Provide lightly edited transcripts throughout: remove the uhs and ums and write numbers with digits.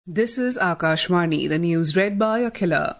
This is Akashvani, the news read by Akhila.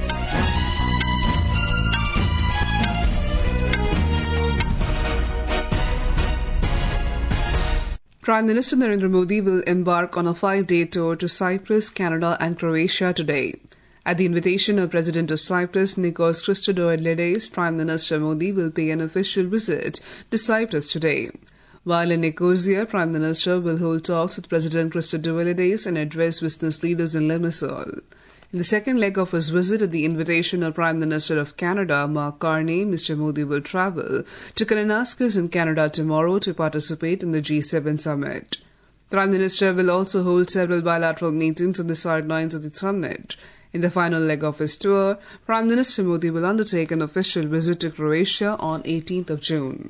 Prime Minister Narendra Modi will embark on a 5-day tour to Cyprus, Canada and Croatia today. At the invitation of President of Cyprus, Nikos Christodoulidis, Prime Minister Modi will pay an official visit to Cyprus today. While in Nicosia, Prime Minister will hold talks with President Christodoulidis and address business leaders in Limassol. In the second leg of his visit at the invitation of Prime Minister of Canada, Mark Carney, Mr. Modi will travel to Kananaskis in Canada tomorrow to participate in the G7 summit. Prime Minister will also hold several bilateral meetings on the sidelines of the summit. In the final leg of his tour, Prime Minister Modi will undertake an official visit to Croatia on 18th of June.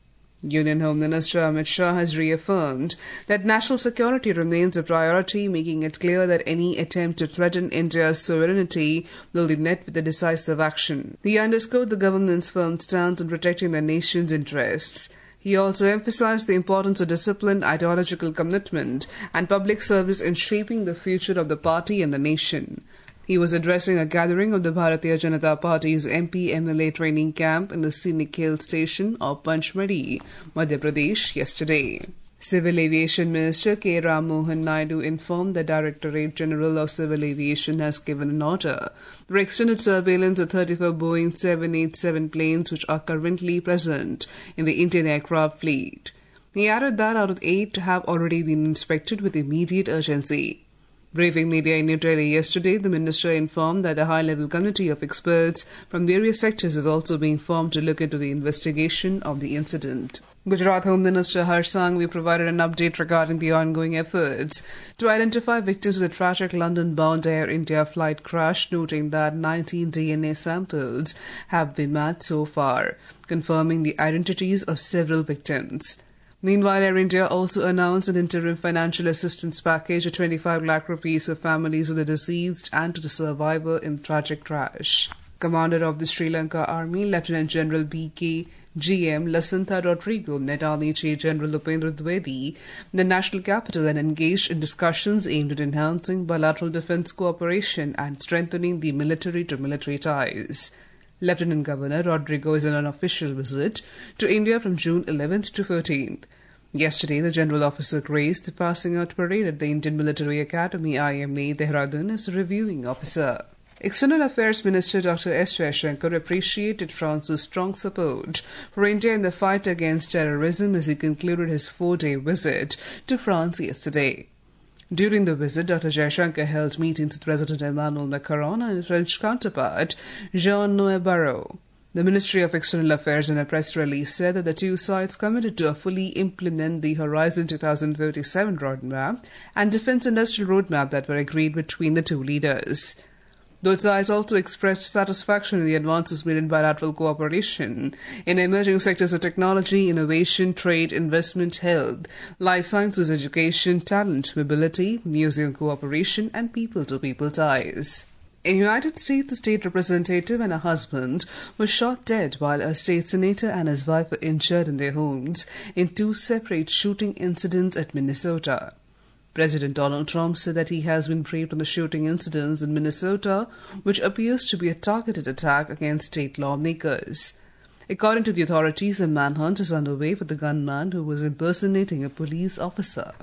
Union Home Minister Amit Shah has reaffirmed that national security remains a priority, making it clear that any attempt to threaten India's sovereignty will be met with a decisive action. He underscored the government's firm stance on protecting the nation's interests. He also emphasized the importance of disciplined ideological commitment and public service in shaping the future of the party and the nation. He was addressing a gathering of the Bharatiya Janata Party's MP-MLA training camp in the scenic hill station of Panchmari, Madhya Pradesh yesterday. Civil Aviation Minister K. Ram Mohan Naidu informed the Directorate General of Civil Aviation has given an order for extended surveillance of 34 Boeing 787 planes which are currently present in the Indian aircraft fleet. He added that out of 8 have already been inspected with immediate urgency. Briefing media in New Delhi yesterday, the minister informed that a high-level committee of experts from various sectors is also being formed to look into the investigation of the incident. Gujarat Home Minister Harsh Sanghvi provided an update regarding the ongoing efforts to identify victims of the tragic London-bound Air India flight crash, noting that 19 DNA samples have been matched so far, confirming the identities of several victims. Meanwhile, Air India also announced an interim financial assistance package of 25 lakh rupees for families of the deceased and to the survivor in the tragic crash. Commander of the Sri Lanka Army, Lieutenant General B.K. GM Lasantha Rodrigo met Army General Upendra Dwivedi in the national capital and engaged in discussions aimed at enhancing bilateral defence cooperation and strengthening the military-to-military ties. Lieutenant Governor Rodrigo is on an official visit to India from June 11th to 13th. Yesterday, the General Officer graced the passing out parade at the Indian Military Academy IMA Dehradun as a reviewing officer. External Affairs Minister Dr. S. Jaishankar appreciated France's strong support for India in the fight against terrorism as he concluded his 4-day visit to France yesterday. During the visit, Dr. Jaishankar held meetings with President Emmanuel Macron and French counterpart Jean-Noël Barrot. The Ministry of External Affairs in a press release said that the two sides committed to fully implement the Horizon 2037 roadmap and defence industrial roadmap that were agreed between the two leaders. Both sides also expressed satisfaction in the advances made in bilateral cooperation in emerging sectors of technology, innovation, trade, investment, health, life sciences, education, talent, mobility, museum cooperation, and people-to-people ties. In the United States, a state representative and a husband were shot dead while a state senator and his wife were injured in their homes in 2 separate shooting incidents at Minnesota. President Donald Trump said that he has been briefed on the shooting incidents in Minnesota, which appears to be a targeted attack against state lawmakers. According to the authorities, a manhunt is underway for the gunman who was impersonating a police officer.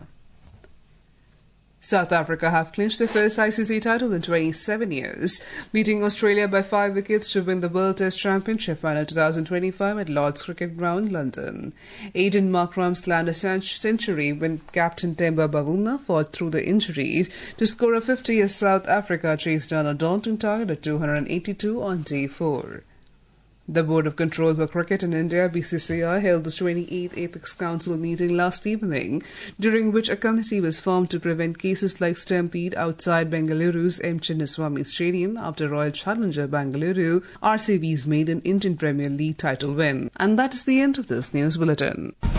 South Africa have clinched their first ICC title in 27 years, beating Australia by 5 wickets to win the World Test Championship Final 2025 at Lord's Cricket Ground, London. Aiden Markram slammed a century when captain Temba Bavuma fought through the injury to score a 50 as South Africa chased down a daunting target of 282 on day 4. The Board of Control for Cricket in India, BCCI, held the 28th Apex Council meeting last evening, during which a committee was formed to prevent cases like stampede outside Bengaluru's M. Chinnaswamy Stadium after Royal Challenger Bengaluru, RCB's maiden Indian Premier League title win. And that is the end of this news bulletin.